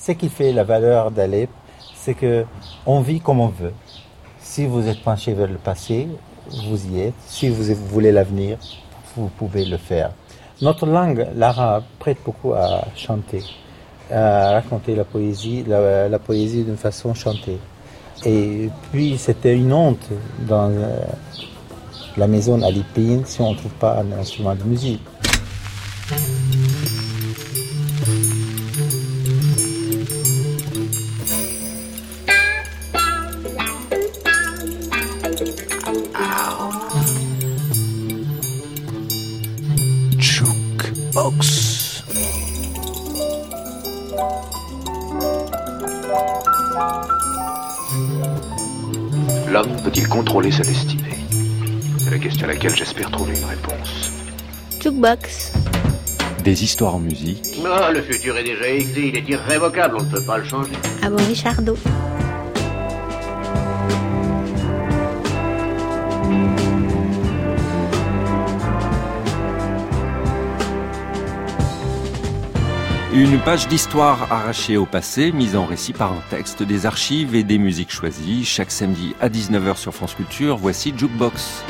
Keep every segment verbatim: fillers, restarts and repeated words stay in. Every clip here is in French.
Ce qui fait la valeur d'Alep, c'est qu'on vit comme on veut. Si vous êtes penché vers le passé, vous y êtes. Si vous voulez l'avenir, vous pouvez le faire. Notre langue, l'arabe, prête beaucoup à chanter, à raconter la poésie, la, la poésie d'une façon chantée. Et puis, c'était une honte dans euh, la maison alipine si on ne trouve pas un instrument de musique. Jukebox. L'homme peut-il contrôler sa destinée? C'est la question à laquelle j'espère trouver une réponse. Jukebox. Des histoires en musique. Non, le futur est déjà écrit, il est irrévocable, on ne peut pas le changer. Ah bon, Richardo. Une page d'histoire arrachée au passé, mise en récit par un texte, des archives et des musiques choisies. Chaque samedi à dix-neuf heures sur France Culture, voici Jukebox.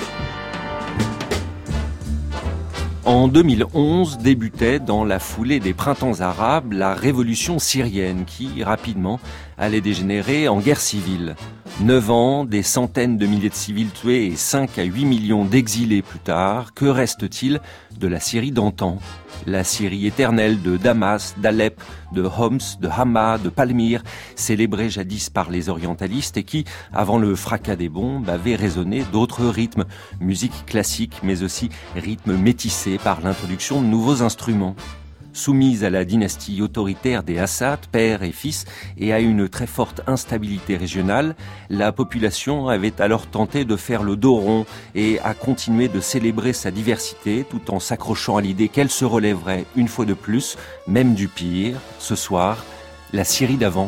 En deux mille onze débutait dans la foulée des printemps arabes la révolution syrienne qui, rapidement, allait dégénérer en guerre civile. Neuf ans, des centaines de milliers de civils tués et cinq à huit millions d'exilés plus tard, que reste-t-il de la Syrie d'antan ? La Syrie éternelle de Damas, d'Alep, de Homs, de Hama, de Palmyre, célébrée jadis par les orientalistes et qui, avant le fracas des bombes, avait résonné d'autres rythmes, musique classique mais aussi rythmes métissés par l'introduction de nouveaux instruments. Soumise à la dynastie autoritaire des Assad, père et fils, et à une très forte instabilité régionale, la population avait alors tenté de faire le dos rond et a continué de célébrer sa diversité tout en s'accrochant à l'idée qu'elle se relèverait une fois de plus, même du pire, ce soir, la Syrie d'avant.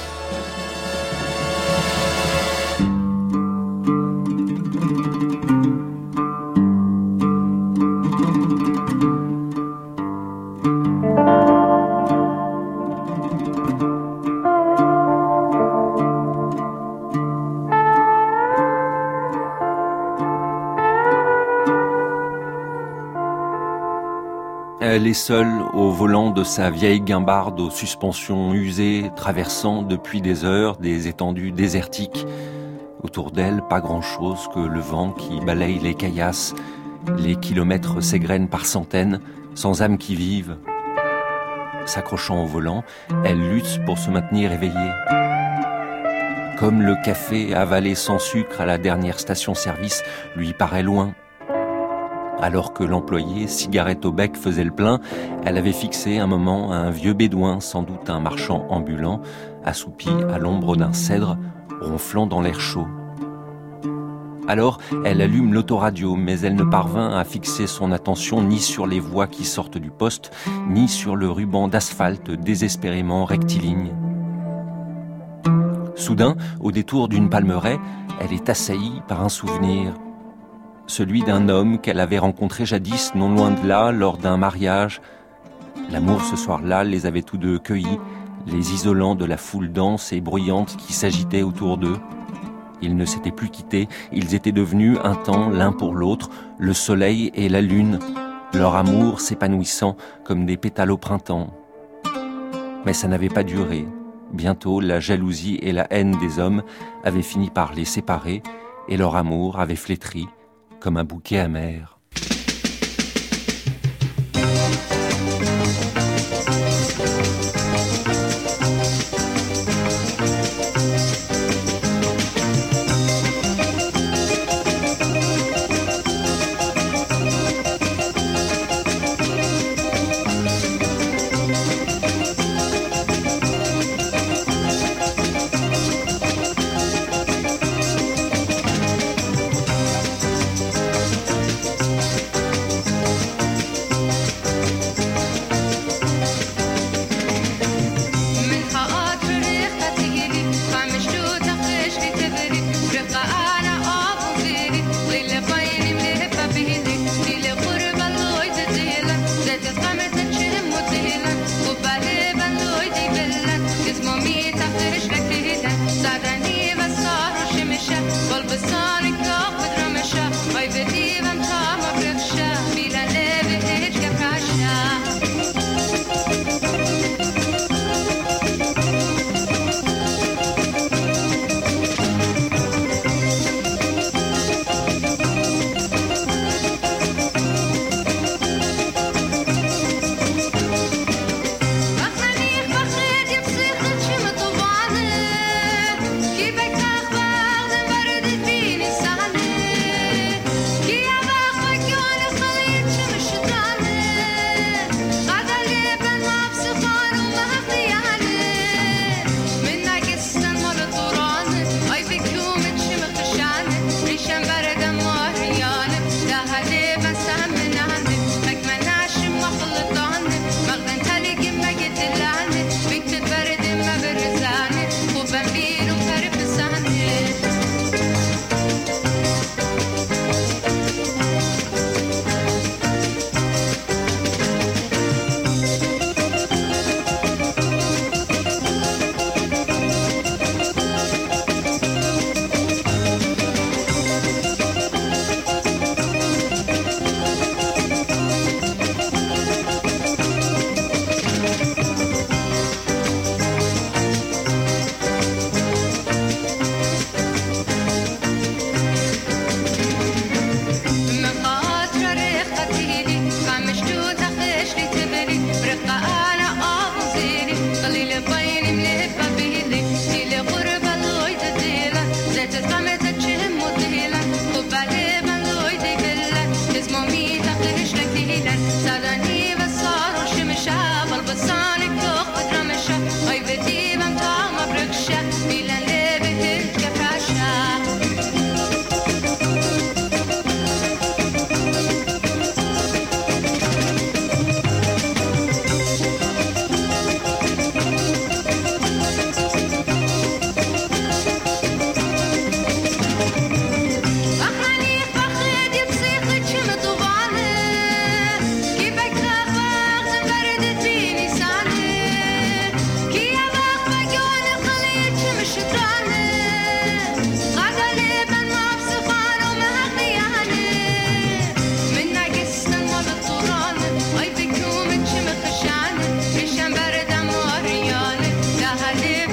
Elle est seule au volant de sa vieille guimbarde aux suspensions usées, traversant depuis des heures des étendues désertiques. Autour d'elle, pas grand-chose que le vent qui balaye les caillasses. Les kilomètres s'égrènent par centaines, sans âme qui vive. S'accrochant au volant, elle lutte pour se maintenir éveillée. Comme le café avalé sans sucre à la dernière station-service lui paraît loin. Alors que l'employé, cigarette au bec, faisait le plein, elle avait fixé un moment un vieux bédouin, sans doute un marchand ambulant, assoupi à l'ombre d'un cèdre, ronflant dans l'air chaud. Alors, elle allume l'autoradio, mais elle ne parvint à fixer son attention ni sur les voix qui sortent du poste, ni sur le ruban d'asphalte désespérément rectiligne. Soudain, au détour d'une palmeraie, elle est assaillie par un souvenir. Celui d'un homme qu'elle avait rencontré jadis, non loin de là, lors d'un mariage. L'amour, ce soir-là, les avait tous deux cueillis, les isolant de la foule dense et bruyante qui s'agitait autour d'eux. Ils ne s'étaient plus quittés, ils étaient devenus un temps l'un pour l'autre, le soleil et la lune, leur amour s'épanouissant comme des pétales au printemps. Mais ça n'avait pas duré. Bientôt, la jalousie et la haine des hommes avaient fini par les séparer et leur amour avait flétri comme un bouquet amer.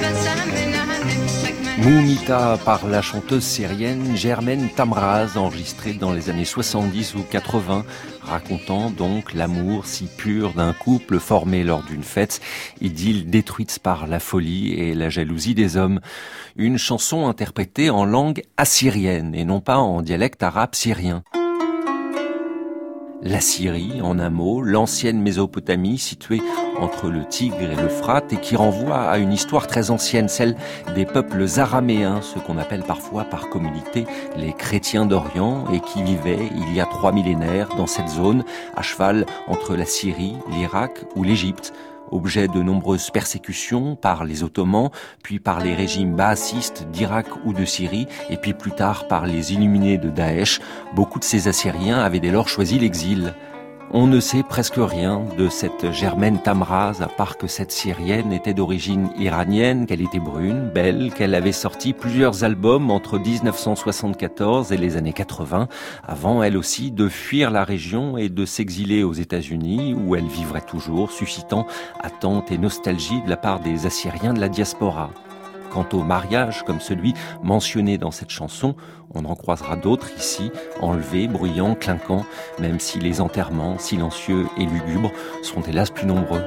Moumita par la chanteuse syrienne Germaine Tamraz, enregistrée dans les années soixante-dix ou quatre-vingts, racontant donc l'amour si pur d'un couple formé lors d'une fête, idylle détruite par la folie et la jalousie des hommes. Une chanson interprétée en langue assyrienne et non pas en dialecte arabe syrien. La Syrie, en un mot, l'ancienne Mésopotamie située entre le Tigre et l'Euphrate et qui renvoie à une histoire très ancienne, celle des peuples araméens, ce qu'on appelle parfois par communauté les chrétiens d'Orient et qui vivaient il y a trois millénaires dans cette zone, à cheval entre la Syrie, l'Irak ou l'Égypte. Objet de nombreuses persécutions par les Ottomans, puis par les régimes baassistes d'Irak ou de Syrie, et puis plus tard par les illuminés de Daesh, beaucoup de ces Assyriens avaient dès lors choisi l'exil. On ne sait presque rien de cette Germaine Tamraz, à part que cette Syrienne était d'origine iranienne, qu'elle était brune, belle, qu'elle avait sorti plusieurs albums entre dix-neuf cent soixante-quatorze et les années quatre-vingts, avant elle aussi de fuir la région et de s'exiler aux États-Unis, où elle vivrait toujours, suscitant attente et nostalgie de la part des Assyriens de la diaspora. Quant au mariage, comme celui mentionné dans cette chanson, on en croisera d'autres ici, enlevés, bruyants, clinquants, même si les enterrements, silencieux et lugubres, sont hélas plus nombreux.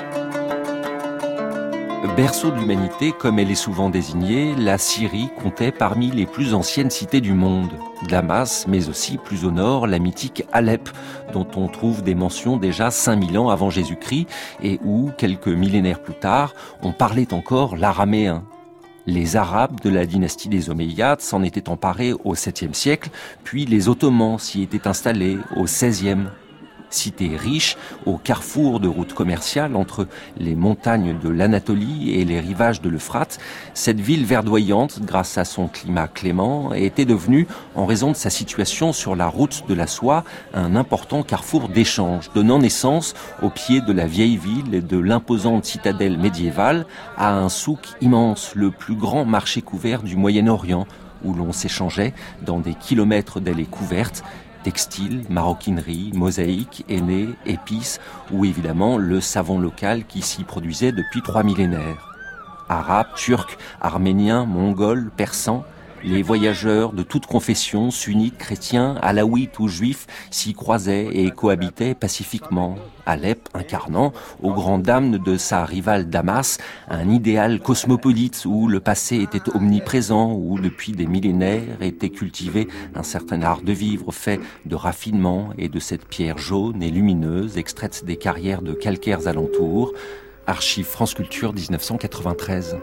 Berceau de l'humanité, comme elle est souvent désignée, la Syrie comptait parmi les plus anciennes cités du monde. Damas, mais aussi plus au nord, la mythique Alep, dont on trouve des mentions déjà cinq mille ans avant Jésus-Christ, et où, quelques millénaires plus tard, on parlait encore l'araméen. Les Arabes de la dynastie des Omeyyades s'en étaient emparés au septième siècle, puis les Ottomans s'y étaient installés au seizième. Cité riche, au carrefour de routes commerciales entre les montagnes de l'Anatolie et les rivages de l'Euphrate, cette ville verdoyante, grâce à son climat clément, était devenue, en raison de sa situation sur la route de la soie, un important carrefour d'échange, donnant naissance, au pied de la vieille ville et de l'imposante citadelle médiévale, à un souk immense, le plus grand marché couvert du Moyen-Orient, où l'on s'échangeait, dans des kilomètres d'allées couvertes, textiles, maroquinerie, mosaïques, aînés, épices ou évidemment le savon local qui s'y produisait depuis trois millénaires. Arabes, Turcs, Arméniens, Mongols, Persans, les voyageurs de toutes confessions, sunnites, chrétiens, alaouites ou juifs, s'y croisaient et cohabitaient pacifiquement. Alep incarnant, aux grandes dames de sa rivale Damas, un idéal cosmopolite où le passé était omniprésent, où depuis des millénaires était cultivé un certain art de vivre fait de raffinement et de cette pierre jaune et lumineuse extraite des carrières de calcaires alentours. Archives France Culture dix-neuf cent quatre-vingt-treize.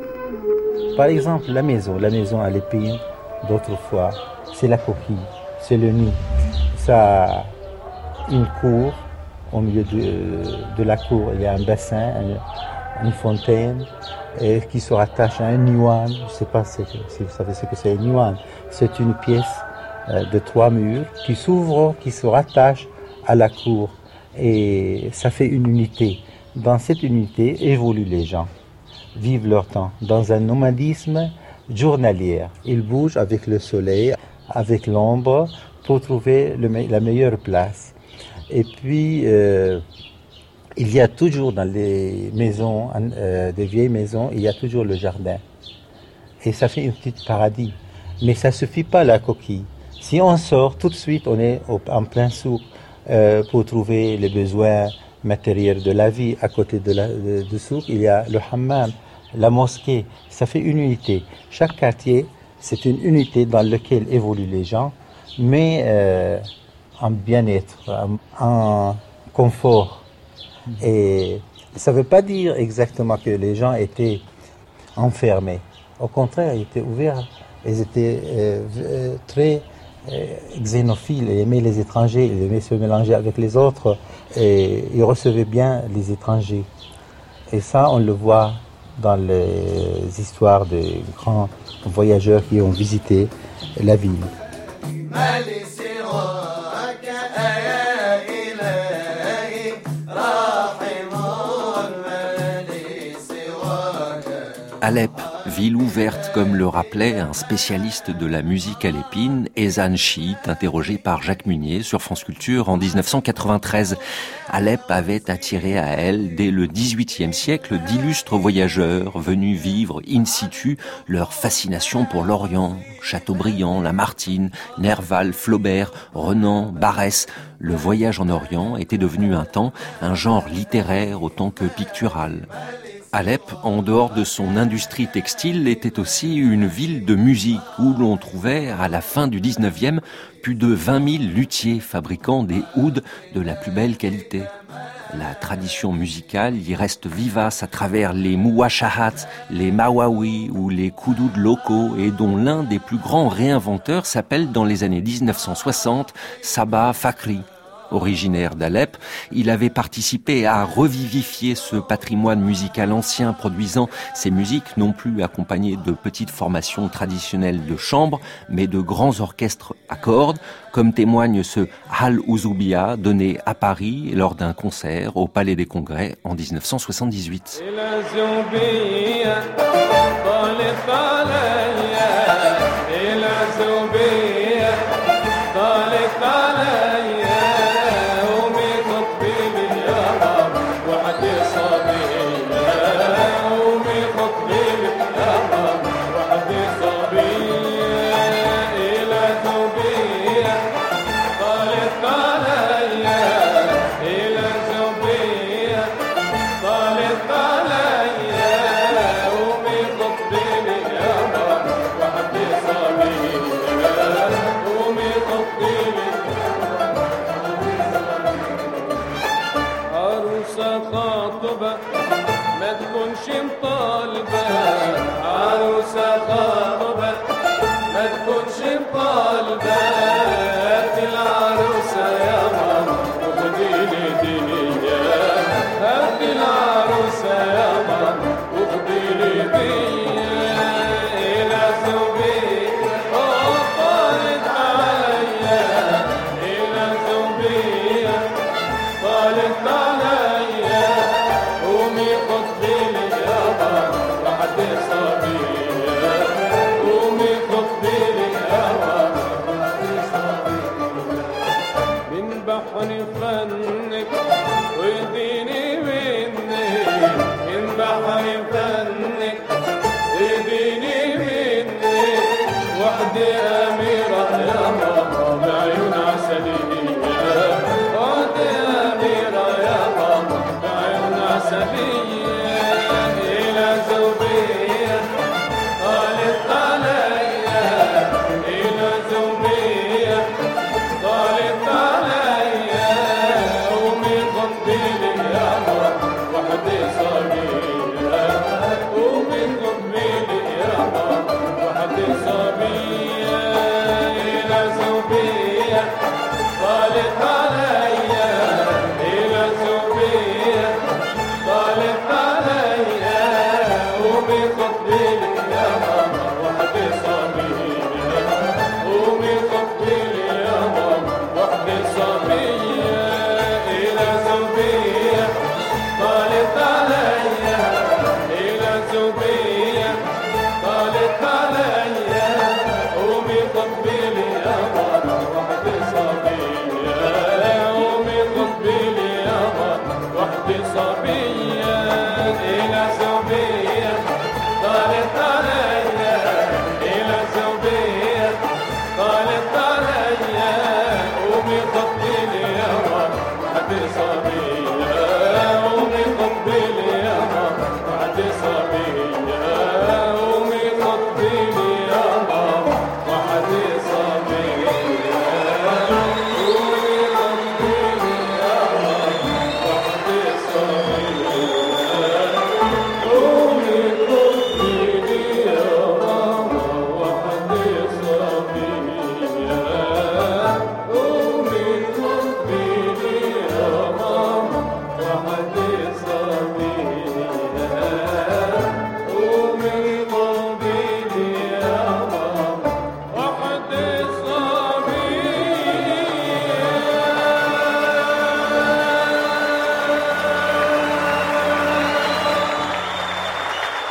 Par exemple, la maison, la maison à l'épine d'autrefois, c'est la coquille, c'est le nid. Ça a une cour, au milieu de, de la cour, il y a un bassin, une, une fontaine, et qui se rattache à un niwan. Je ne sais pas si, si vous savez ce que c'est un niwan. C'est une pièce euh, de trois murs qui s'ouvre, qui se rattache à la cour. Et ça fait une unité. Dans cette unité évoluent les gens, vivent leur temps dans un nomadisme journalier. Ils bougent avec le soleil, avec l'ombre, pour trouver le, la meilleure place. Et puis, euh, il y a toujours dans les maisons, euh, des vieilles maisons, il y a toujours le jardin. Et ça fait une petite paradis. Mais ça suffit pas la coquille. Si on sort, tout de suite, on est au, en plein souk euh, pour trouver les besoins matériels de la vie. À côté de la de, de souk, il y a le hammam, la mosquée. Ça fait une unité. Chaque quartier, c'est une unité dans laquelle évoluent les gens, mais euh, en bien-être, en, en confort. Et ça ne veut pas dire exactement que les gens étaient enfermés. Au contraire, ils étaient ouverts. Ils étaient euh, très euh, xénophiles. Ils aimaient les étrangers, ils aimaient se mélanger avec les autres. Et ils recevaient bien les étrangers. Et ça, on le voit dans les histoires des grands voyageurs qui ont visité la ville. Alep, ville ouverte, comme le rappelait un spécialiste de la musique alépine, Ezan Chiit, interrogé par Jacques Munier sur France Culture en dix-neuf cent quatre-vingt-treize. Alep avait attiré à elle, dès le dix-huitième siècle, d'illustres voyageurs venus vivre in situ leur fascination pour l'Orient. Chateaubriand, Lamartine, Nerval, Flaubert, Renan, Barrès. Le voyage en Orient était devenu un temps un genre littéraire autant que pictural. Alep, en dehors de son industrie textile, était aussi une ville de musique où l'on trouvait, à la fin du dix-neuvième, plus de vingt mille luthiers fabriquant des ouds de la plus belle qualité. La tradition musicale y reste vivace à travers les mouachahat, les mawawi ou les koudoud locaux et dont l'un des plus grands réinventeurs s'appelle dans les années dix-neuf cent soixante Sabah Fakhri. Originaire d'Alep, il avait participé à revivifier ce patrimoine musical ancien, produisant ses musiques non plus accompagnées de petites formations traditionnelles de chambre, mais de grands orchestres à cordes, comme témoigne ce Hal Ouzoubia donné à Paris lors d'un concert au Palais des Congrès en dix-neuf cent soixante-dix-huit. إلى زوبية طالت عليا إلى زوبية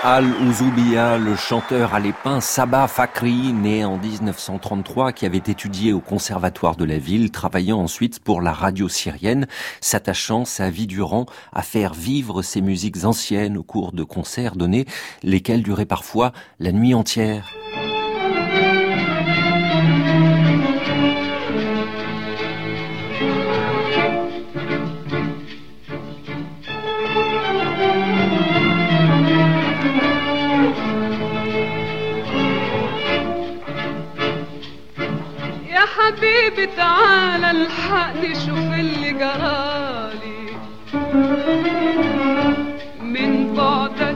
Al-Ouzoubia, le chanteur alépin Sabah Fakhri, né en dix-neuf cent trente-trois, qui avait étudié au conservatoire de la ville, travaillant ensuite pour la radio syrienne, s'attachant sa vie durant à faire vivre ces musiques anciennes au cours de concerts donnés, lesquels duraient parfois la nuit entière. حبيبي تعال الحقني شوف اللي جرالي من بعدك.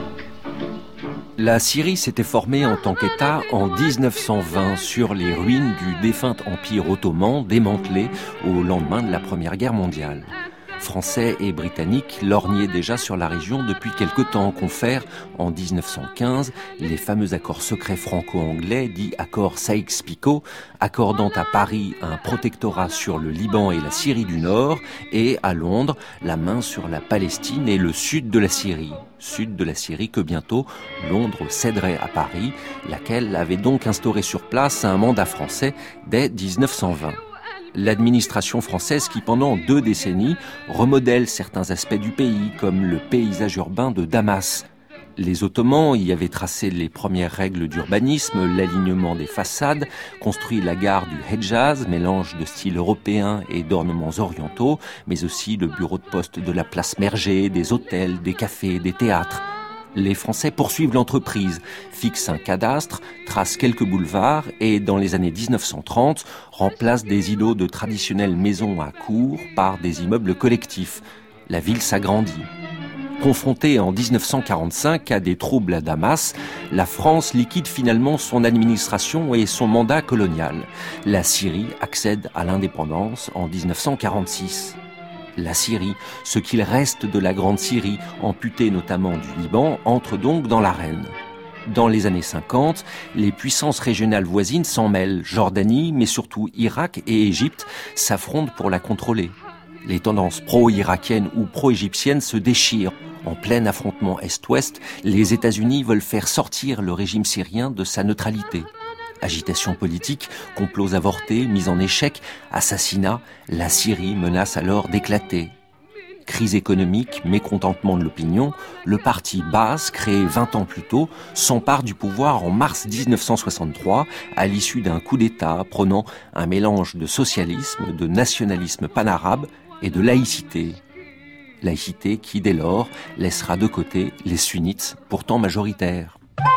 La Syrie s'était formée en tant qu'État en dix-neuf cent vingt sur les ruines du défunt empire ottoman démantelé au lendemain de la Première Guerre mondiale. Français et Britanniques lorgnaient déjà sur la région depuis quelque temps, confèrent en dix-neuf cent quinze les fameux accords secrets franco-anglais, dits accords Sykes-Picot, accordant à Paris un protectorat sur le Liban et la Syrie du Nord, et à Londres la main sur la Palestine et le sud de la Syrie. Sud de la Syrie que bientôt Londres céderait à Paris, laquelle avait donc instauré sur place un mandat français dès dix-neuf cent vingt. L'administration française qui, pendant deux décennies, remodèle certains aspects du pays, comme le paysage urbain de Damas. Les Ottomans y avaient tracé les premières règles d'urbanisme, l'alignement des façades, construit la gare du Hedjaz, mélange de style européen et d'ornements orientaux, mais aussi le bureau de poste de la place Merger, des hôtels, des cafés, des théâtres. Les Français poursuivent l'entreprise, fixent un cadastre, tracent quelques boulevards et, dans les années dix-neuf cent trente, remplacent des îlots de traditionnelles maisons à cour par des immeubles collectifs. La ville s'agrandit. Confrontée en dix-neuf cent quarante-cinq à des troubles à Damas, la France liquide finalement son administration et son mandat colonial. La Syrie accède à l'indépendance en dix-neuf cent quarante-six. La Syrie, ce qu'il reste de la Grande Syrie, amputée notamment du Liban, entre donc dans l'arène. Dans les années cinquante, les puissances régionales voisines s'en mêlent. Jordanie, mais surtout Irak et Égypte, s'affrontent pour la contrôler. Les tendances pro-irakiennes ou pro-égyptiennes se déchirent. En plein affrontement Est-Ouest, les États-Unis veulent faire sortir le régime syrien de sa neutralité. Agitation politique, complots avortés, mise en échec, assassinats, la Syrie menace alors d'éclater. Crise économique, mécontentement de l'opinion, le parti Baas, créé vingt ans plus tôt, s'empare du pouvoir en mars dix-neuf cent soixante-trois, à l'issue d'un coup d'État prônant un mélange de socialisme, de nationalisme panarabe et de laïcité. Laïcité qui, dès lors, laissera de côté les sunnites, pourtant majoritaires.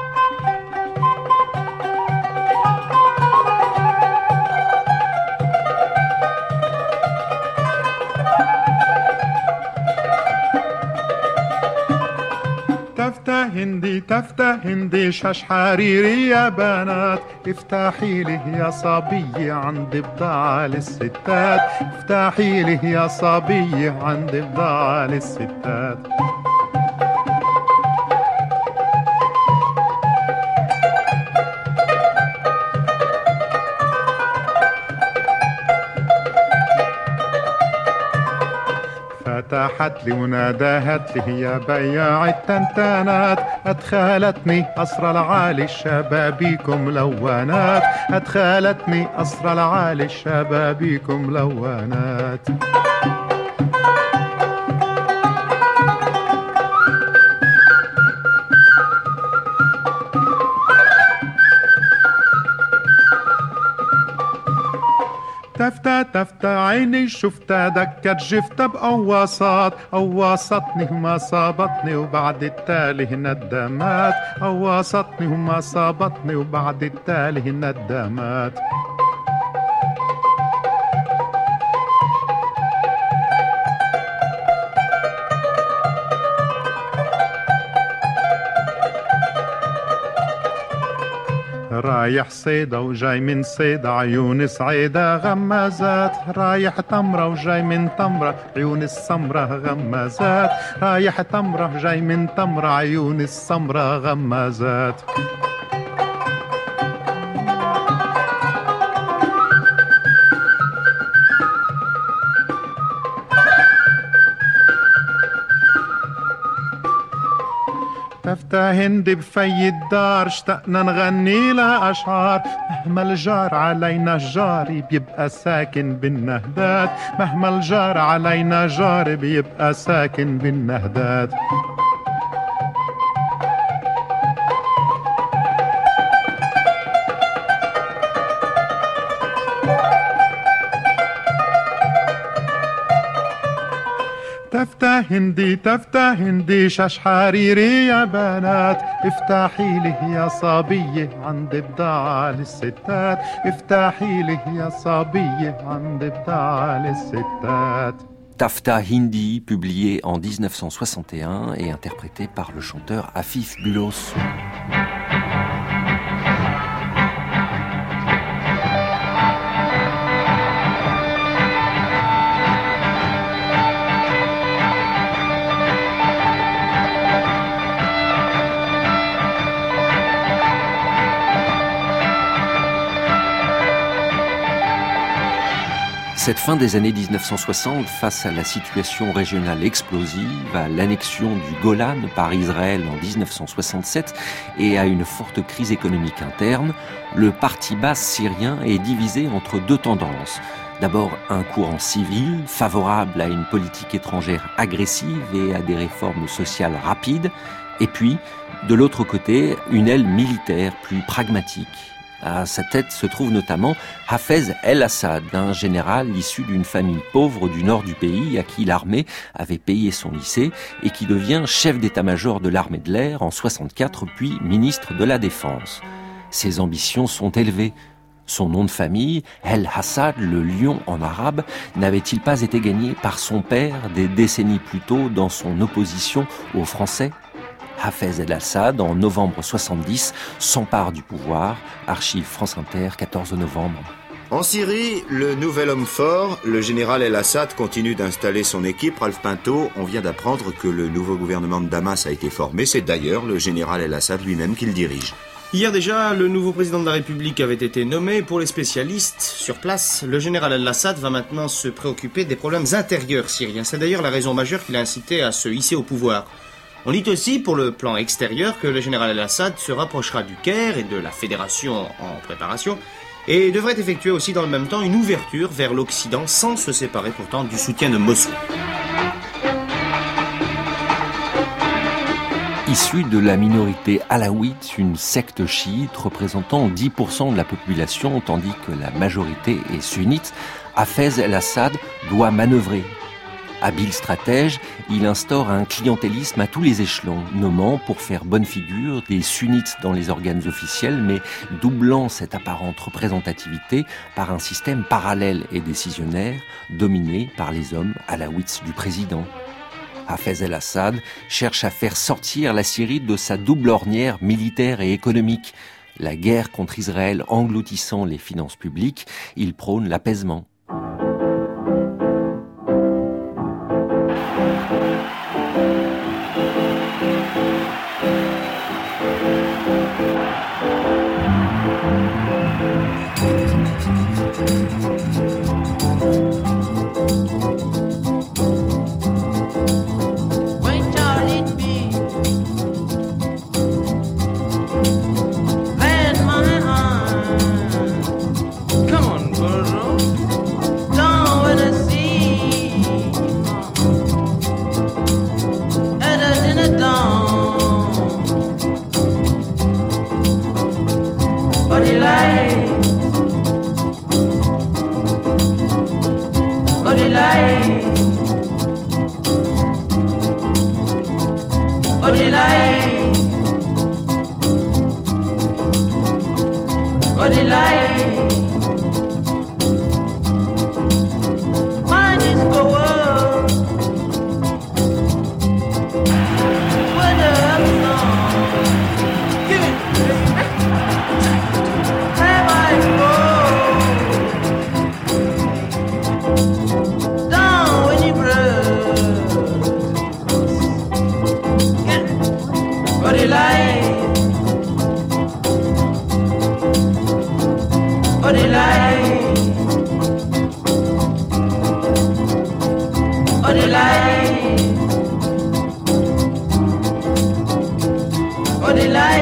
تفتح هندي تفتح هندي شاش حريري يا بنات افتحي له يا صبية عند بضاعة للستات افتحي له يا صبية عند بضاعة للستات فتحت لي ونادهت لي يا بياع التنتانات أدخلتني قصر العالي الشبابيكم ملونات أدخلتني قصر العالي الشبابيكم ملونات تفتى تفتى عيني شفتها دكت جفتها بقواصات قواصتني وما صابتني وبعد التالي ندمات قواصتني وما صابتني وبعد التالي ندمات رايح صيدا وجاي من صيدا عيون سعيدة غمازات رايح تمرة وجاي من تمرة عيون السمرة غمازات رايح تمرة وجاي من تمرة عيون السمرة غمازات تفتح تفتح هندي بفي الدار اشتقنا نغني لها أشعار مهما الجار علينا جاري بيبقى ساكن بالنهدات مهما الجار علينا جاري بيبقى ساكن بالنهدات تفتح هندي تفتح هندي شاش حريري يا بنات افتحي لي يا صبية عند بضاعة للستات افتحي لي يا صبية عند بضاعة للستات. Tafta Hindi, publié en dix-neuf cent soixante et un et interprété par le chanteur Afif Bulos. Cette fin des années dix-neuf cent soixante, face à la situation régionale explosive, à l'annexion du Golan par Israël en dix-neuf cent soixante-sept et à une forte crise économique interne, le parti Baas syrien est divisé entre deux tendances. D'abord, un courant civil, favorable à une politique étrangère agressive et à des réformes sociales rapides, et puis, de l'autre côté, une aile militaire plus pragmatique. À sa tête se trouve notamment Hafez el-Assad, un général issu d'une famille pauvre du nord du pays à qui l'armée avait payé son lycée et qui devient chef d'état-major de l'armée de l'air en soixante-quatre puis ministre de la Défense. Ses ambitions sont élevées. Son nom de famille, El-Assad, le lion en arabe, n'avait-il pas été gagné par son père des décennies plus tôt dans son opposition aux Français ? Hafez el-Assad, en novembre soixante-dix, s'empare du pouvoir. Archive France Inter, quatorze novembre. En Syrie, le nouvel homme fort, le général el-Assad, continue d'installer son équipe. Ralph Pinto, on vient d'apprendre que le nouveau gouvernement de Damas a été formé. C'est d'ailleurs le général el-Assad lui-même qui le dirige. Hier déjà, le nouveau président de la République avait été nommé. Pour les spécialistes sur place, le général el-Assad va maintenant se préoccuper des problèmes intérieurs syriens. C'est d'ailleurs la raison majeure qui l'a incité à se hisser au pouvoir. On dit aussi, pour le plan extérieur, que le général el-Assad se rapprochera du Caire et de la fédération en préparation et devrait effectuer aussi dans le même temps une ouverture vers l'Occident sans se séparer pourtant du soutien de Moscou. Issu de la minorité alaouite, une secte chiite représentant dix pour cent de la population, tandis que la majorité est sunnite, Hafez el-Assad doit manœuvrer. Habile stratège, il instaure un clientélisme à tous les échelons, nommant, pour faire bonne figure, des sunnites dans les organes officiels, mais doublant cette apparente représentativité par un système parallèle et décisionnaire, dominé par les hommes alaouites du président. Hafez el-Assad cherche à faire sortir la Syrie de sa double ornière militaire et économique. La guerre contre Israël engloutissant les finances publiques, il prône l'apaisement.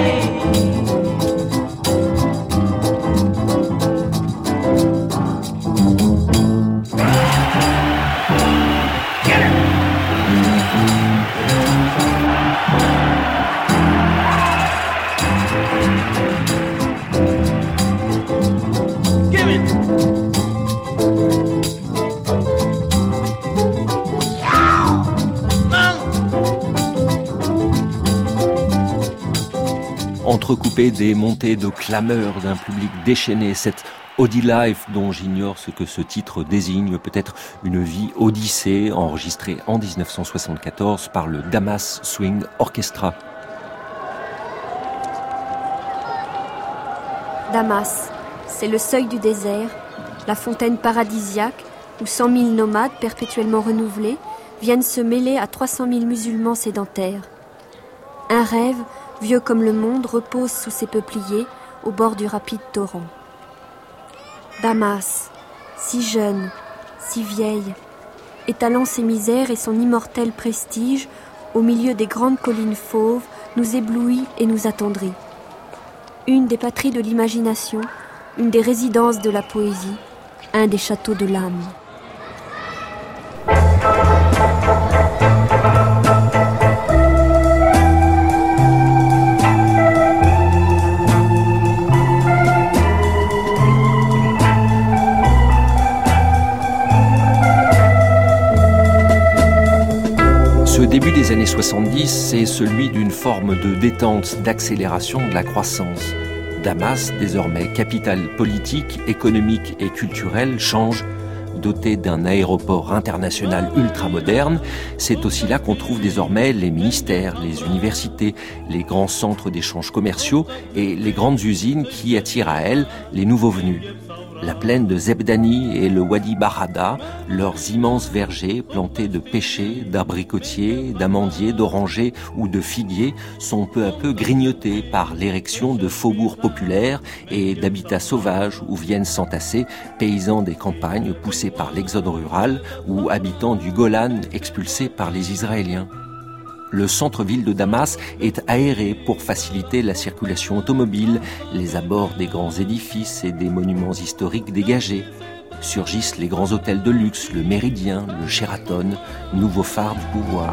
Entrecoupé des montées de clameurs d'un public déchaîné, cette Oddie Life dont j'ignore ce que ce titre désigne, peut-être une vie odyssée enregistrée en dix-neuf cent soixante-quatorze par le Damas Swing Orchestra. Damas, c'est le seuil du désert, la fontaine paradisiaque où cent mille nomades perpétuellement renouvelés viennent se mêler à trois cent mille musulmans sédentaires. Un rêve, vieux comme le monde, repose sous ses peupliers au bord du rapide torrent. Damas, si jeune, si vieille, étalant ses misères et son immortel prestige au milieu des grandes collines fauves, nous éblouit et nous attendrit. Une des patries de l'imagination, une des résidences de la poésie, un des châteaux de l'âme. Ce début des années soixante-dix, c'est celui d'une forme de détente, d'accélération de la croissance. Damas, désormais capitale politique, économique et culturelle, change. Doté d'un aéroport international ultramoderne, c'est aussi là qu'on trouve désormais les ministères, les universités, les grands centres d'échanges commerciaux et les grandes usines qui attirent à elles les nouveaux venus. La plaine de Zebdani et le Wadi Barada, leurs immenses vergers plantés de pêchers, d'abricotiers, d'amandiers, d'orangers ou de figuiers sont peu à peu grignotés par l'érection de faubourgs populaires et d'habitats sauvages où viennent s'entasser paysans des campagnes poussés par l'exode rural ou habitants du Golan expulsés par les Israéliens. Le centre-ville de Damas est aéré pour faciliter la circulation automobile, les abords des grands édifices et des monuments historiques dégagés. Surgissent les grands hôtels de luxe, le Méridien, le Sheraton, nouveau phare du pouvoir.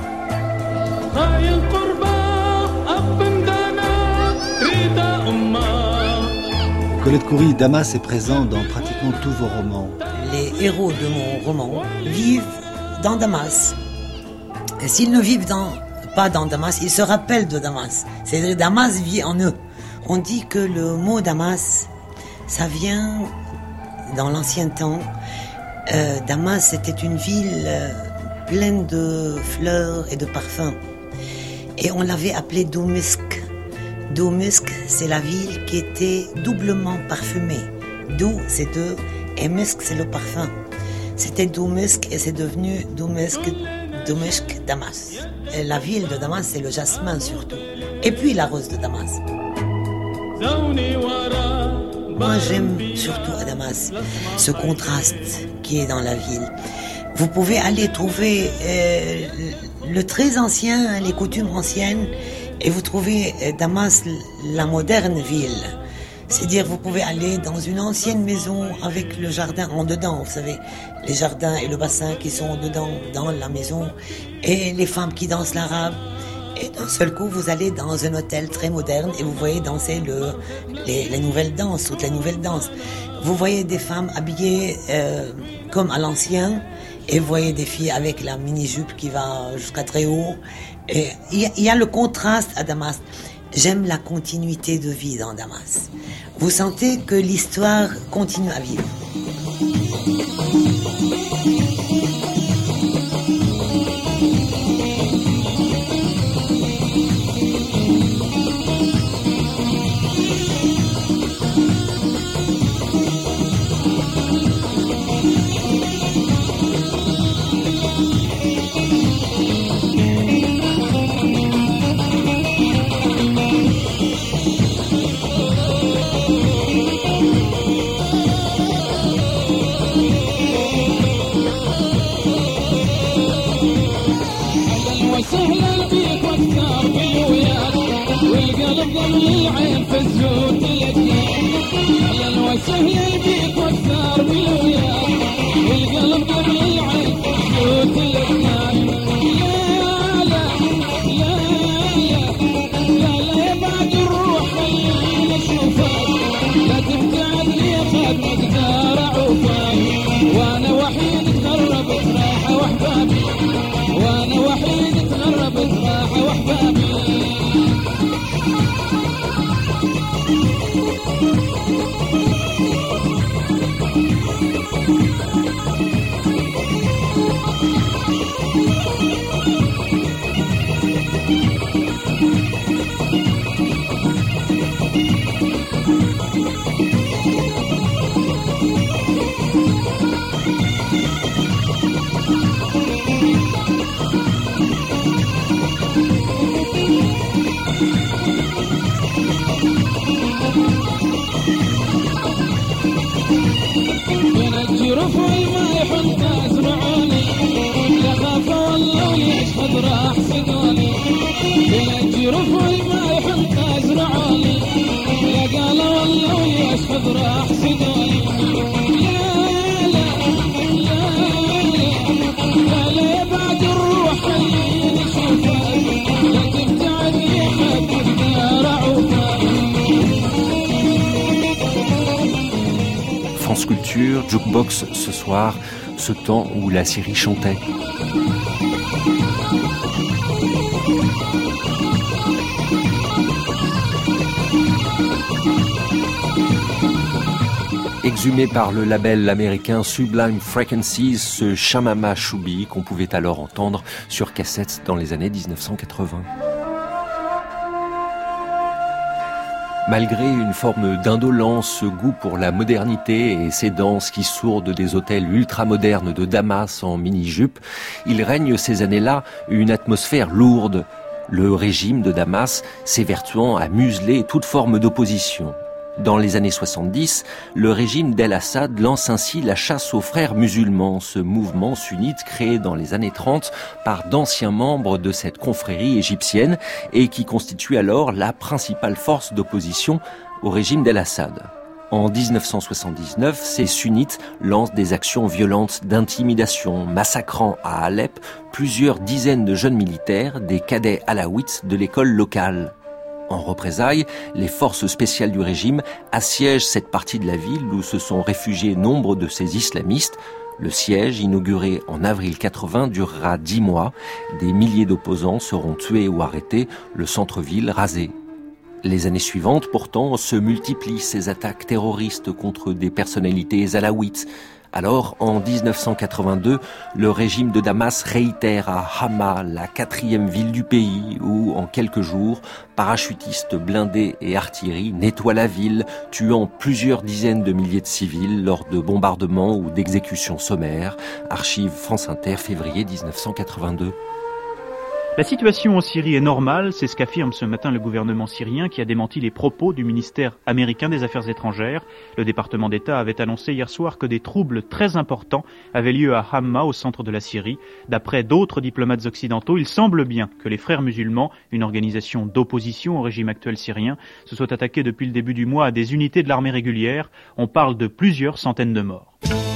Colette Khoury, Damas est présent dans pratiquement tous vos romans. Les héros de mon roman vivent dans Damas. Et s'ils ne vivent dans pas dans Damas, ils se rappellent de Damas. C'est-à-dire Damas vit en eux. On dit que le mot Damas, ça vient dans l'ancien temps. Euh, Damas, c'était une ville euh, pleine de fleurs et de parfums. Et on l'avait appelée Doumusk. Doumusk, c'est la ville qui était doublement parfumée. Dou, c'est deux, et Musk, c'est le parfum. C'était Doumusk et c'est devenu Doumusk, Doumusk, Damas. Et la ville de Damas, c'est le jasmin surtout. Et puis la rose de Damas. Moi, j'aime surtout à Damas ce contraste qui est dans la ville. Vous pouvez aller trouver euh, le très ancien, les coutumes anciennes, et vous trouvez euh, Damas, la moderne ville. C'est-à-dire, vous pouvez aller dans une ancienne maison avec le jardin en dedans, vous savez, les jardins et le bassin qui sont dedans, dans la maison, et les femmes qui dansent l'arabe. Et d'un seul coup, vous allez dans un hôtel très moderne et vous voyez danser le, les, les nouvelles danses, toutes les nouvelles danses. Vous voyez des femmes habillées euh, comme à l'ancien, et vous voyez des filles avec la mini-jupe qui va jusqu'à très haut. Et il y, y a le contraste à Damas. J'aime la continuité de vie dans Damas. Vous sentez que l'histoire continue à vivre. العين في الزود الأجيال أهلا وسهلا بيك والثار والويال والقلب قبل العين في الزود الأجيال لا لا لا لا لا لا بعد الروح خلينا نشوفك لا تبتعد لي خاد مقدار عوفك وانا وحيد تغربت راحة واحبابي وانا وحيد تغربت راحة واحبابي جرف الماء يحط ازرعوني لا خاف والله وليشهد راح صدوني جرف الماء يحط ازرعوني لا قال والله وليشهد راح صدوني لا لا لا لا لا بعد الروح خليني اشوفك لا تبتعد لي خد مقدار عوفك. France Culture, Jukebox ce soir, ce temps où la Syrie chantait. Exhumé par le label américain Sublime Frequencies, ce Shamama Choubi qu'on pouvait alors entendre sur cassette dans les années dix-neuf cent quatre-vingts. Malgré une forme d'indolence, ce goût pour la modernité et ces danses qui sourdent des hôtels ultramodernes de Damas en mini-jupe, il règne ces années-là une atmosphère lourde. Le régime de Damas s'évertuant à museler toute forme d'opposition. Dans les années soixante-dix, le régime d'El-Assad lance ainsi la chasse aux frères musulmans, ce mouvement sunnite créé dans les années trente par d'anciens membres de cette confrérie égyptienne et qui constitue alors la principale force d'opposition au régime d'El-Assad. En dix-neuf cent soixante-dix-neuf, ces sunnites lancent des actions violentes d'intimidation, massacrant à Alep plusieurs dizaines de jeunes militaires, des cadets alaouites de l'école locale. En représailles, les forces spéciales du régime assiègent cette partie de la ville où se sont réfugiés nombre de ces islamistes. Le siège, inauguré en avril quatre-vingts, durera dix mois. Des milliers d'opposants seront tués ou arrêtés, le centre-ville rasé. Les années suivantes, pourtant, se multiplient ces attaques terroristes contre des personnalités alaouites. Alors, en dix-neuf cent quatre-vingt-deux, le régime de Damas réitère à Hama, la quatrième ville du pays, où, en quelques jours, parachutistes blindés et artillerie nettoient la ville, tuant plusieurs dizaines de milliers de civils lors de bombardements ou d'exécutions sommaires. Archive France Inter, février dix-neuf cent quatre-vingt-deux. La situation en Syrie est normale, c'est ce qu'affirme ce matin le gouvernement syrien qui a démenti les propos du ministère américain des Affaires étrangères. Le département d'État avait annoncé hier soir que des troubles très importants avaient lieu à Hama, au centre de la Syrie. D'après d'autres diplomates occidentaux, il semble bien que les Frères musulmans, une organisation d'opposition au régime actuel syrien, se soient attaqués depuis le début du mois à des unités de l'armée régulière. On parle de plusieurs centaines de morts.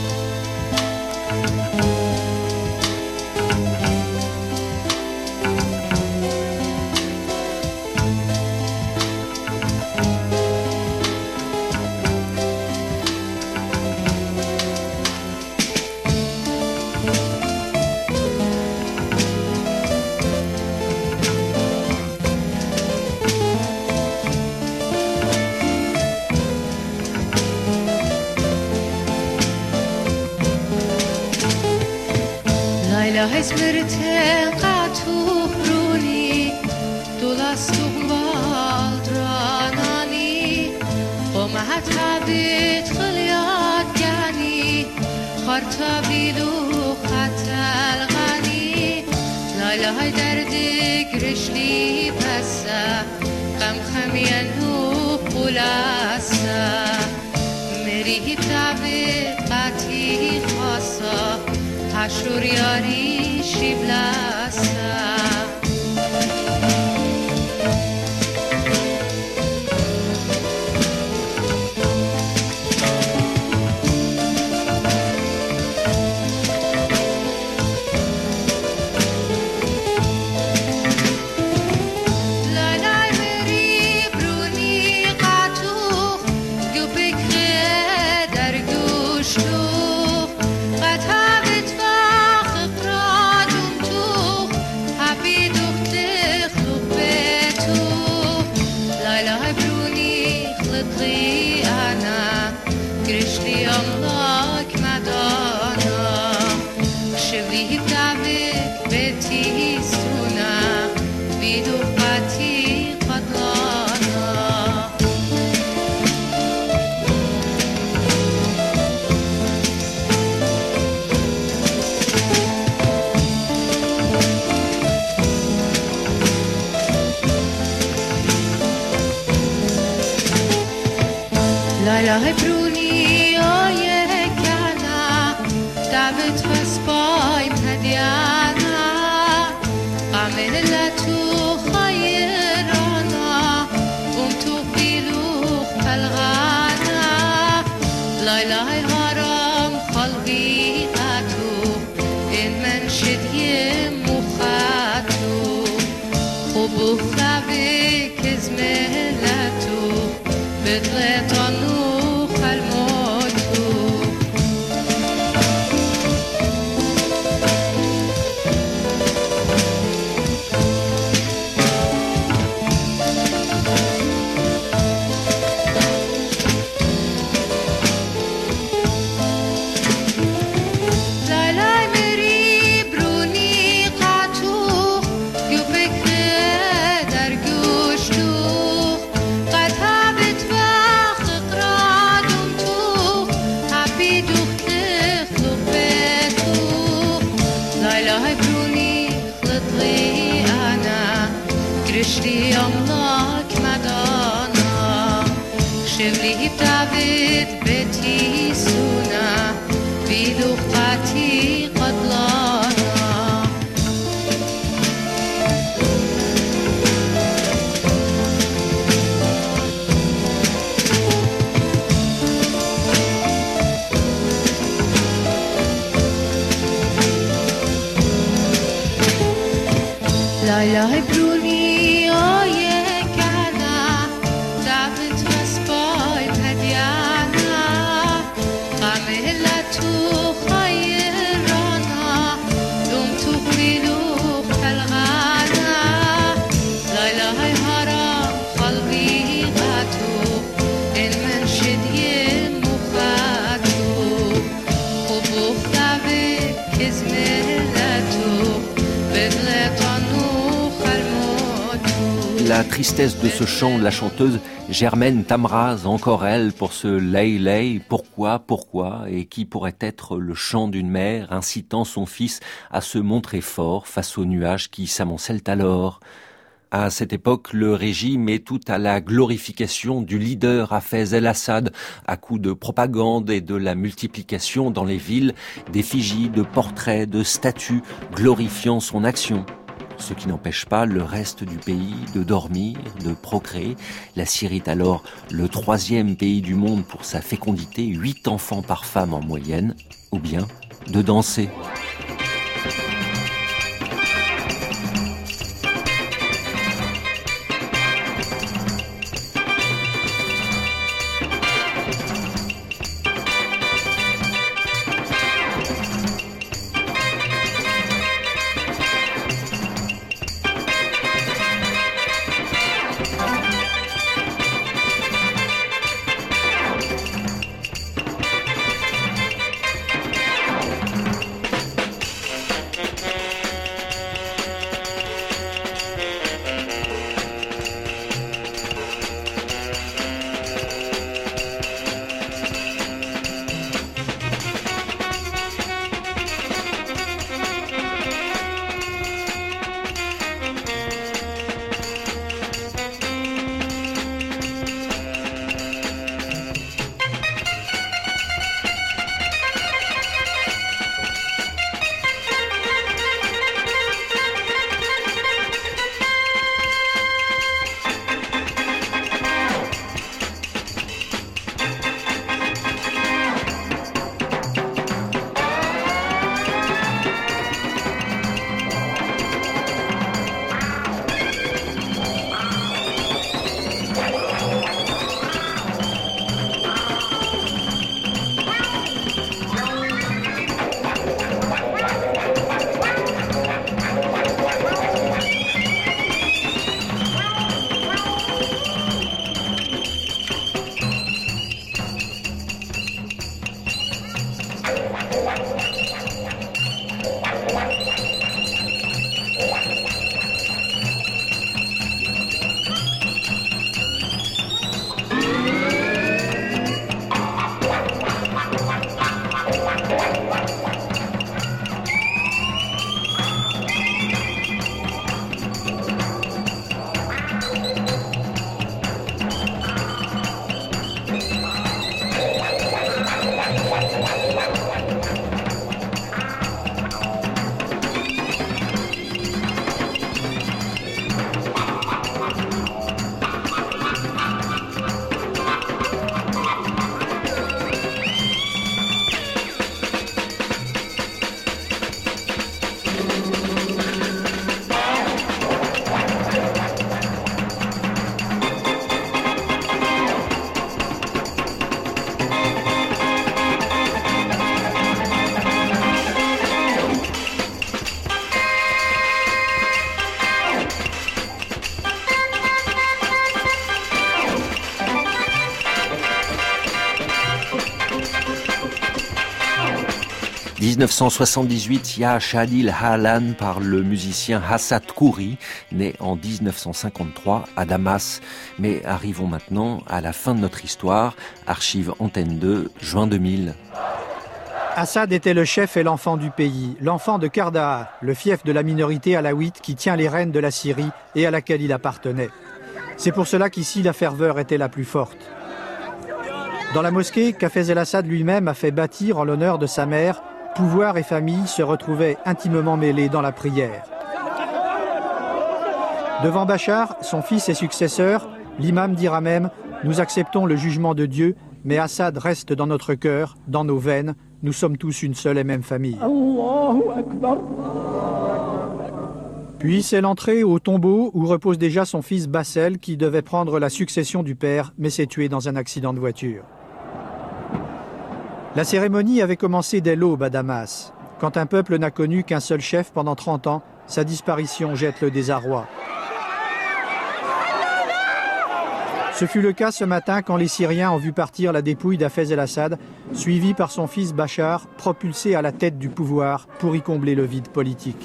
Hizmirte qatuhruni dulastu baldranani qomahat habit khliat gani khartabilu khatal gani la ilaha dardi grishli bassa qam khamian hu qulasa meri tabi qati khasa hashur yari shiblasa صدقي أنا قرشلي أملاك مدانا شبلي بدعبك بيتي سونا بدوقتي قد لانا لا لا بروني آيه كانا دعوت وسباي مهديانا قامن لتو خيرانا قمتو بلوخ فالغانا لا لا هرم خلقي قاتو إن من شد يمخاتو خبو خبك ازمهلتو بدلت عنوخ الموتو لا لا مري بروني قاتو يوبك در گوشتو قد هابت وقت قرادم تو هبي دوخت خلقتو لا اله بروني خلطي انا قرشتي املاك مدانا شبلي بدعوت بيتي سونا بدوقتي قد لانا لا لا بروني آيه كانا دعوت وسباي مهديانا قامه لتو خيرانا دمتو بلوخ فالغانا لا لا هرم خلقي قاتو إن من شد يمخاتو خبوخ دعوت كزملتو بدلت La tristesse de ce chant de la chanteuse Germaine Tamraz, encore elle, pour ce lay lay, pourquoi, pourquoi, et qui pourrait être le chant d'une mère incitant son fils à se montrer fort face aux nuages qui s'amoncellent alors. À cette époque, le régime est tout à la glorification du leader Hafez el-Assad, à coups de propagande et de la multiplication dans les villes d'effigies, de portraits, de statues glorifiant son action. Ce qui n'empêche pas le reste du pays de dormir, de procréer. La Syrie est alors le troisième pays du monde pour sa fécondité, huit enfants par femme en moyenne, ou bien de danser. dix-neuf cent soixante-dix-huit, Ya Shadil Halan par le musicien Hassad Khoury, né en dix-neuf cent cinquante-trois à Damas. Mais arrivons maintenant à la fin de notre histoire. Archive Antenne deux, juin deux mille. Assad était le chef et l'enfant du pays, l'enfant de Kardahar, le fief de la minorité alaouite qui tient les rênes de la Syrie et à laquelle il appartenait. C'est pour cela qu'ici la ferveur était la plus forte. Dans la mosquée qu'Hafez el-Assad lui-même a fait bâtir en l'honneur de sa mère, pouvoir et famille se retrouvaient intimement mêlés dans la prière. Devant Bachar, son fils et successeur, l'imam dira même « Nous acceptons le jugement de Dieu, mais Assad reste dans notre cœur, dans nos veines. Nous sommes tous une seule et même famille. » Puis c'est l'entrée au tombeau où repose déjà son fils Bassel qui devait prendre la succession du père, mais s'est tué dans un accident de voiture. La cérémonie avait commencé dès l'aube à Damas. Quand un peuple n'a connu qu'un seul chef pendant trente ans, sa disparition jette le désarroi. Ce fut le cas ce matin quand les Syriens ont vu partir la dépouille d'Hafez el-Assad, suivi par son fils Bachar, propulsé à la tête du pouvoir pour y combler le vide politique.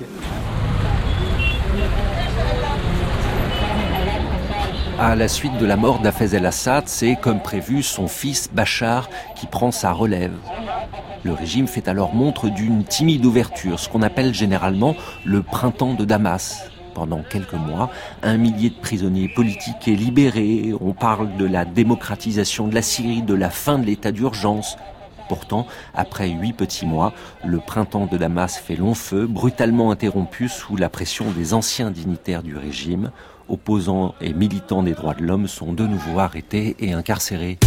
À la suite de la mort d'Hafez el-Assad, c'est comme prévu son fils Bachar qui prend sa relève. Le régime fait alors montre d'une timide ouverture, ce qu'on appelle généralement le printemps de Damas. Pendant quelques mois, un millier de prisonniers politiques est libéré. On parle de la démocratisation de la Syrie, de la fin de l'état d'urgence. Pourtant, après huit petits mois, le printemps de Damas fait long feu, brutalement interrompu sous la pression des anciens dignitaires du régime. Opposants et militants des droits de l'homme sont de nouveau arrêtés et incarcérés.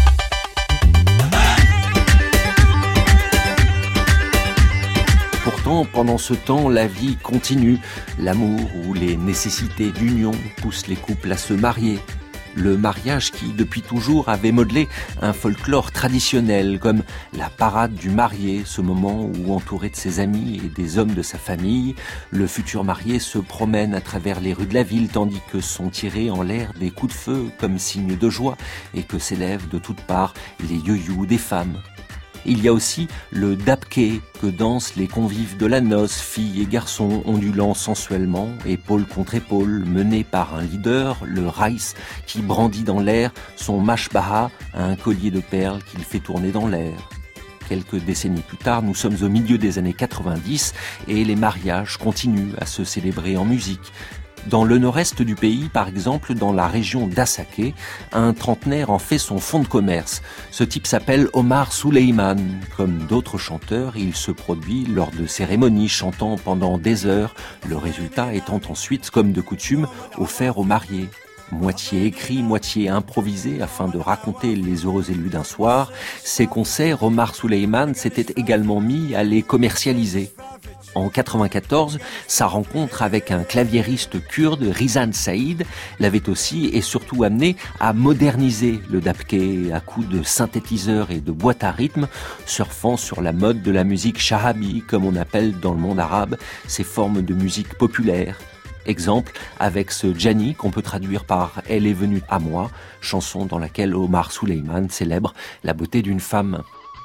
Pourtant, pendant ce temps, la vie continue. L'amour ou les nécessités d'union poussent les couples à se marier. Le mariage qui, depuis toujours, avait modelé un folklore traditionnel, comme la parade du marié, ce moment où, entouré de ses amis et des hommes de sa famille, le futur marié se promène à travers les rues de la ville, tandis que sont tirés en l'air des coups de feu comme signe de joie et que s'élèvent de toutes parts les yo-yo des femmes. Il y a aussi le dabke que dansent les convives de la noce, filles et garçons ondulant sensuellement, épaule contre épaule, menés par un leader, le Raïs, qui brandit dans l'air son mashbaha, un collier de perles qu'il fait tourner dans l'air. Quelques décennies plus tard, nous sommes au milieu des années quatre-vingt-dix et les mariages continuent à se célébrer en musique. Dans le nord-est du pays, par exemple, dans la région d'Assaké, un trentenaire en fait son fonds de commerce. Ce type s'appelle Omar Souleyman. Comme d'autres chanteurs, il se produit lors de cérémonies, chantant pendant des heures, le résultat étant ensuite, comme de coutume, offert aux mariés. Moitié écrit, moitié improvisé afin de raconter les heureux élus d'un soir, ces concerts, Omar Souleyman s'était également mis à les commercialiser. En quatre-vingt-quatorze, sa rencontre avec un claviériste kurde, Rizan Saïd, l'avait aussi et surtout amené à moderniser le dabke à coups de synthétiseurs et de boîtes à rythme, surfant sur la mode de la musique shahabi, comme on appelle dans le monde arabe ces formes de musique populaire. Exemple avec ce Djani qu'on peut traduire par « Elle est venue à moi », chanson dans laquelle Omar Souleyman célèbre la beauté d'une femme.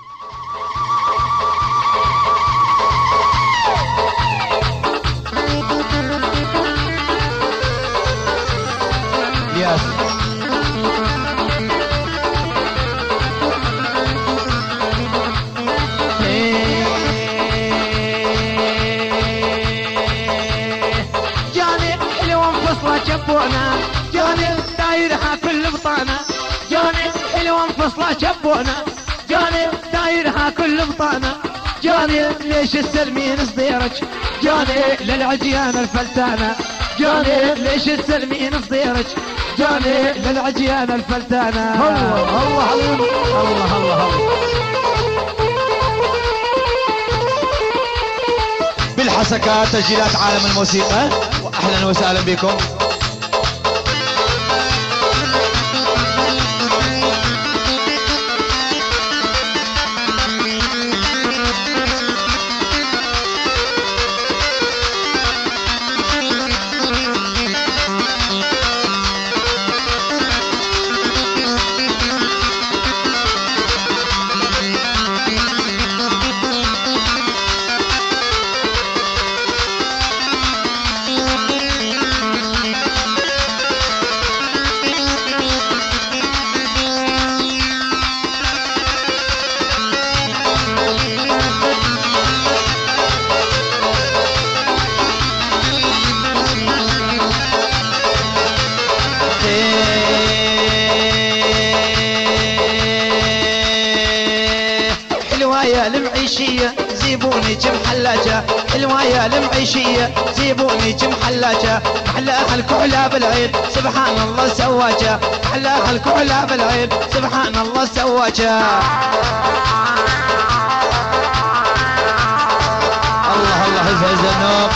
شبونا جاني دايرها كل بطانة جاني ليش السلمين صديرك جاني للعجيان الفلتانة جاني ليش السلمين صديرك جاني للعجيان الفلتانة الله الله الله الله بالحسكات تسجيلات عالم الموسيقى واهلا وسهلا بكم. المايه المعيشيه زيبوني كمحلاجه المايه المعيشيه زيبوني كمحلاجه محلاها الكحله بالعين سبحان الله سواجه محلاها الكحله بالعين سبحان الله سواجه الله الله هز هز النوم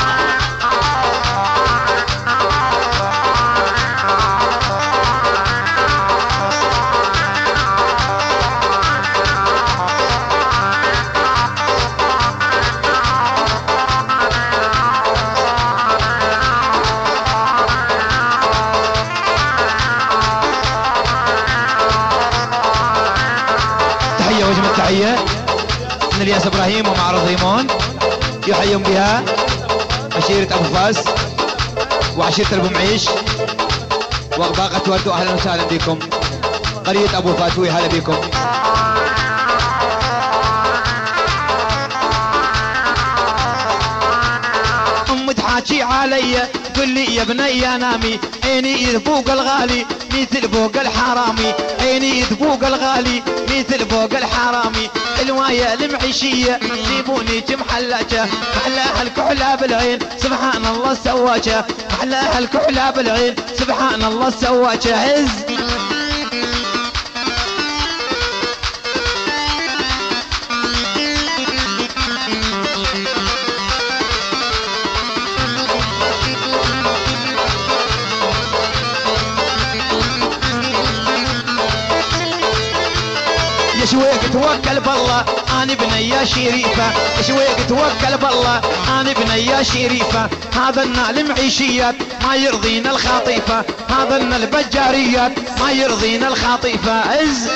تحية من الياس ابراهيم ومعرض ريمون يحيون بها عشيرة ابو فاس وعشيرة ابو معيش وباقة وردو. اهلا وسهلا بكم قرية ابو فاتوي، هلا بكم. ام تحاكي علي تقول لي يا بني نامي عيني يذبوق الغالي مثل فوق الحرامي عيني يذبوق الغالي مثل فوق الحرامي المايه المعيشيه جيبوني كمحلاجه محلاها الكحله بالعين سبحان الله سواجه محلاها الكحله بالعين سبحان الله سواجه هز شويك توكل بالله انا بنيه شريفه شويك توكل بالله انا بنيه شريفه هذا النال المعيشيات ما يرضينا الخطيفه هذا النال البجاريات ما يرضينا الخطيفه از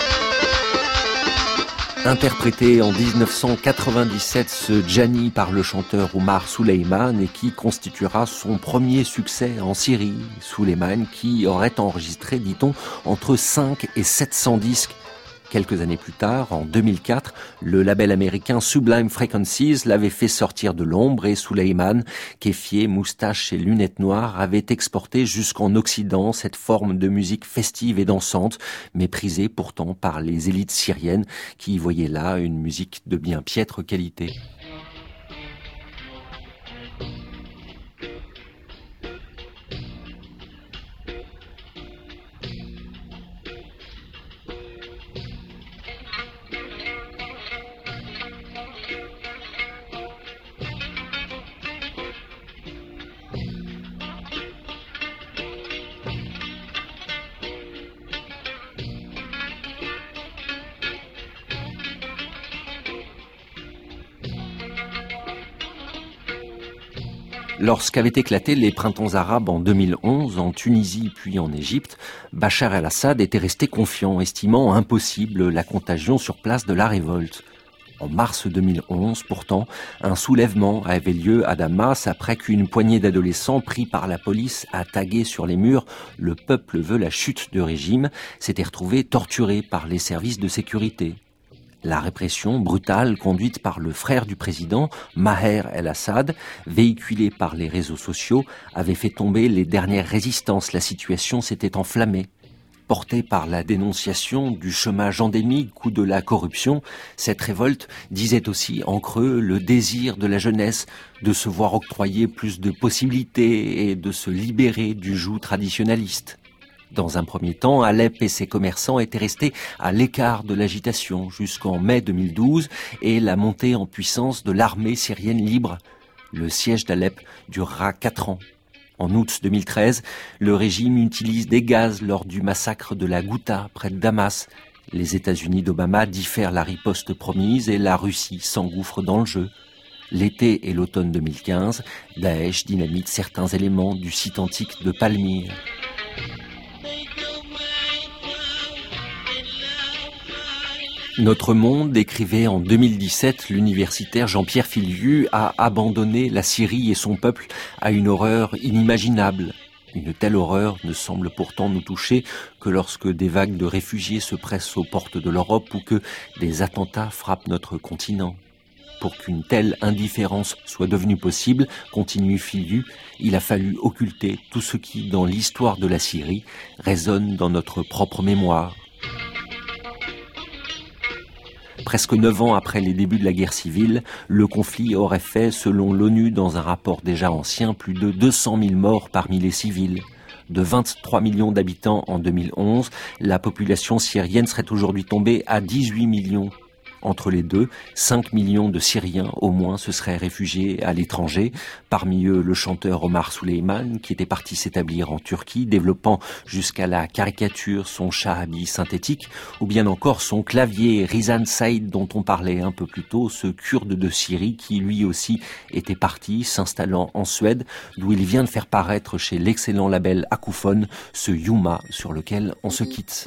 Interprété en dix-neuf cent quatre-vingt-dix-sept, ce Gianni par le chanteur Oumar Souleyman et qui constituera son premier succès en Syrie. Souleyman qui aurait enregistré, dit-on, entre cinq et sept cents disques. Quelques années plus tard, en deux mille quatre, le label américain Sublime Frequencies l'avait fait sortir de l'ombre et Souleyman, kéfier, moustache et lunettes noires, avait exporté jusqu'en Occident cette forme de musique festive et dansante, méprisée pourtant par les élites syriennes qui y voyaient là une musique de bien piètre qualité. Lorsqu'avaient éclaté les printemps arabes en deux mille onze, en Tunisie puis en Égypte, Bachar el-Assad était resté confiant, estimant impossible la contagion sur place de la révolte. En mars deux mille onze, pourtant, un soulèvement avait lieu à Damas après qu'une poignée d'adolescents pris par la police à taguer sur les murs « Le peuple veut la chute du régime » s'étaient retrouvés torturés par les services de sécurité. La répression brutale conduite par le frère du président, Maher el-Assad, véhiculée par les réseaux sociaux, avait fait tomber les dernières résistances. La situation s'était enflammée. Portée par la dénonciation du chômage endémique ou de la corruption, cette révolte disait aussi en creux le désir de la jeunesse de se voir octroyer plus de possibilités et de se libérer du joug traditionnaliste. Dans un premier temps, Alep et ses commerçants étaient restés à l'écart de l'agitation jusqu'en mai deux mille douze et la montée en puissance de l'armée syrienne libre. Le siège d'Alep durera quatre ans. En août deux mille treize, le régime utilise des gaz lors du massacre de la Ghouta près de Damas. Les États-Unis d'Obama diffèrent la riposte promise et la Russie s'engouffre dans le jeu. L'été et l'automne deux mille quinze, Daesh dynamite certains éléments du site antique de Palmyre. Notre Monde écrivait en deux mille dix-sept, l'universitaire Jean-Pierre Filiu a abandonné la Syrie et son peuple à une horreur inimaginable. Une telle horreur ne semble pourtant nous toucher que lorsque des vagues de réfugiés se pressent aux portes de l'Europe ou que des attentats frappent notre continent. Pour qu'une telle indifférence soit devenue possible, continue Filiu, il a fallu occulter tout ce qui, dans l'histoire de la Syrie, résonne dans notre propre mémoire. Presque neuf ans après les débuts de la guerre civile, le conflit aurait fait, selon l'ONU, dans un rapport déjà ancien, plus de deux cent mille morts parmi les civils. De vingt-trois millions d'habitants en deux mille onze, la population syrienne serait aujourd'hui tombée à dix-huit millions. Entre les deux, cinq millions de Syriens au moins se seraient réfugiés à l'étranger. Parmi eux, le chanteur Omar Souleyman, qui était parti s'établir en Turquie, développant jusqu'à la caricature son shahabi synthétique, ou bien encore son clavier Rizan Saïd dont on parlait un peu plus tôt, ce Kurde de Syrie qui lui aussi était parti, s'installant en Suède, d'où il vient de faire paraître chez l'excellent label Akouphone ce Yuma sur lequel on se quitte.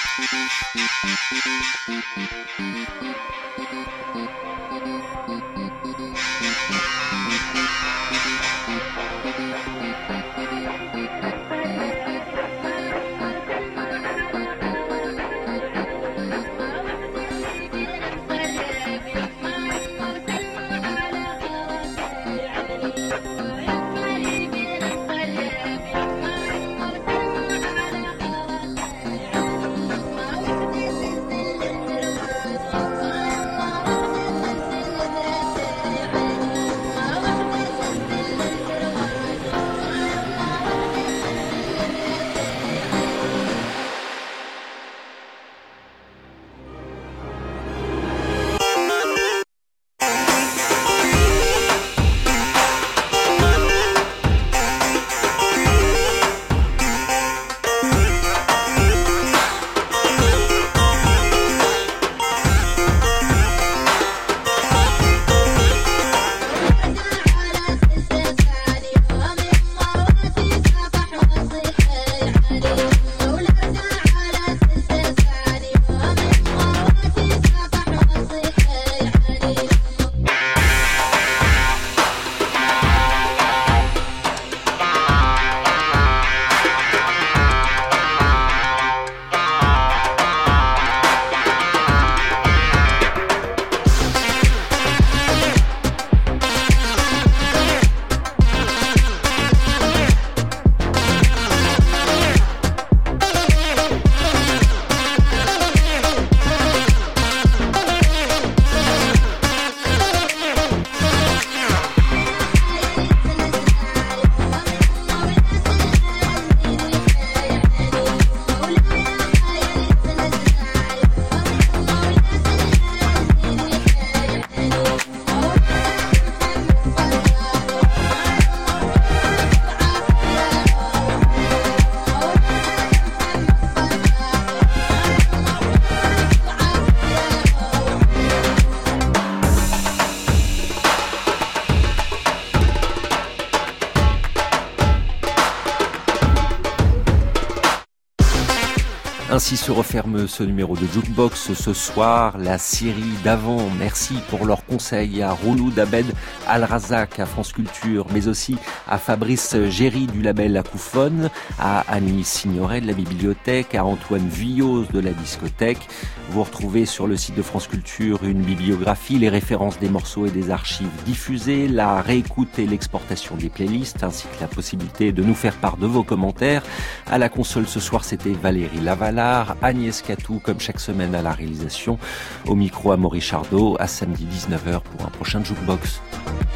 Ainsi se referme ce numéro de Jukebox ce soir. La Syrie d'avant, merci pour leurs conseils à Rouloud Abed Al-Razak à France Culture, mais aussi à Fabrice Géry du label Akouphone, à Annie Signoret de la bibliothèque, à Antoine Villose de la discothèque. Vous retrouvez sur le site de France Culture une bibliographie, les références des morceaux et des archives diffusées, la réécoute et l'exportation des playlists, ainsi que la possibilité de nous faire part de vos commentaires. À la console ce soir, c'était Valérie Lavalard, Agnès Catou, comme chaque semaine à la réalisation. Au micro, Amaury Chardot, à samedi dix-neuf heures pour un prochain Jukebox.